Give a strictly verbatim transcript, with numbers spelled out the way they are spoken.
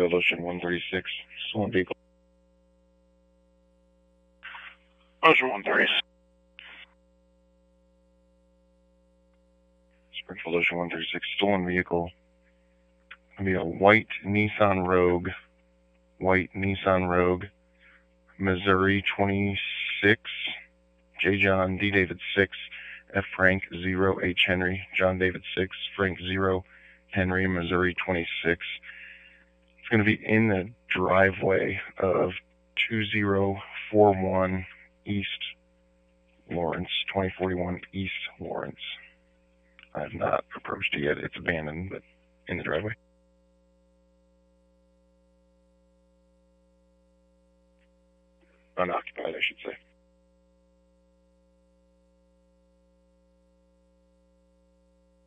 Springfield Ocean one thirty-six, stolen vehicle. Ocean one thirty-six. Springfield Ocean one thirty-six, stolen vehicle. It'll be a white Nissan Rogue. White Nissan Rogue. Missouri twenty-six. J. John, D. David six. F. Frank zero. H. Henry. John David six. Frank zero. Henry, Missouri twenty-six. It's going to be in the driveway of two zero four one East Lawrence, twenty forty-one East Lawrence. I have not approached it yet. It's abandoned, but in the driveway. Unoccupied, I should say.